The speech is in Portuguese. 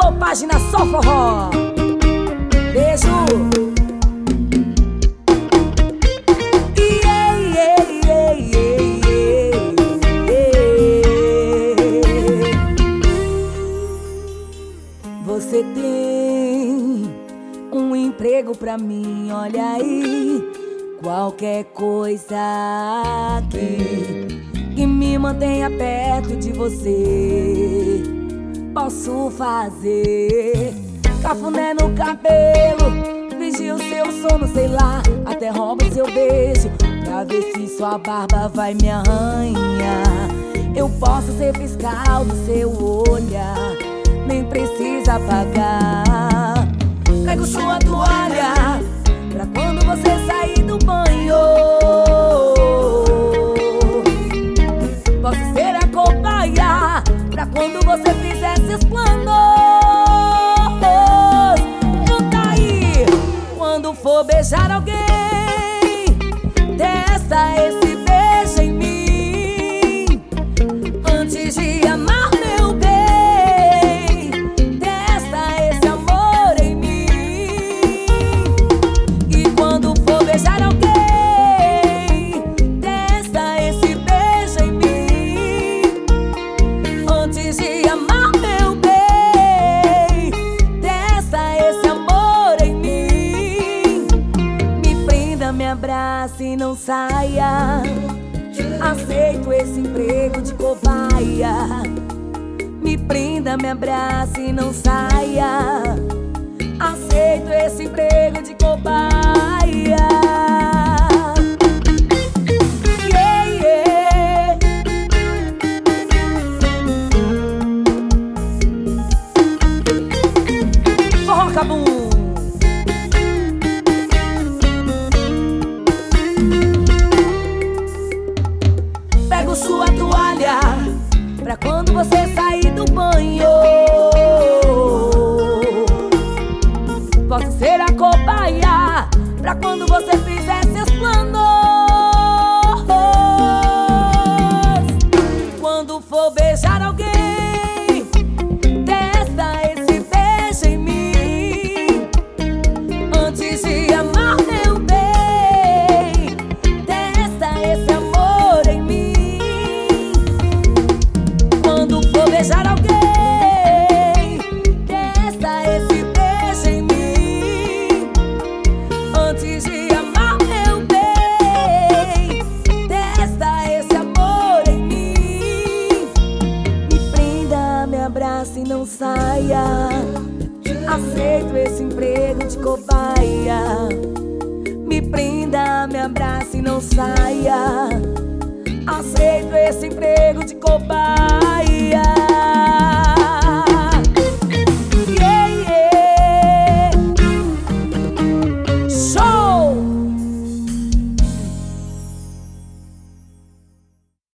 Alô, página Só Forró. Beijo. Você tem um emprego pra mim, olha aí. Qualquer coisa que me mantenha perto de você, posso fazer. Cafuné no cabelo, vigio seu sono, sei lá, até roubo seu beijo, pra ver se sua barba vai me arranhar. Eu posso ser fiscal do seu olhar, nem precisa pagar. Pego sua toalha pra quando você sair do banho. Posso ser a cobaia pra quando você fizer seus planos. Canta aí! Quando for beijar alguém, testa esse beijo em mim. Antes de amar meu bem, testa esse amor em mim. E quando for beijar alguém, testa esse beijo em mim. Antes de amar meu bem, testa esse amor em mim. Me prenda, me abrace e não saia. Aceito esse emprego de cobaia. Me prenda, me abrace e não saia. Aceito esse emprego de cobaia. Yeah, yeah. Forró Cabum. Pego sua toalha pra quando você sair do banho. Posso ser a cobaia pra quando você fizer seus planos. Quando for beijar alguém, testa esse beijo em mim. Antes de amar meu bem, testa esse amor em mim. Quando for beijar alguém, testa esse beijo em mim. Antes de amar meu bem, testa esse amor em mim. Me prenda, me abrace e não saia. Aceito esse emprego de cobaia. Me prenda, me abrace e não saia. Aceito esse emprego de cobaia.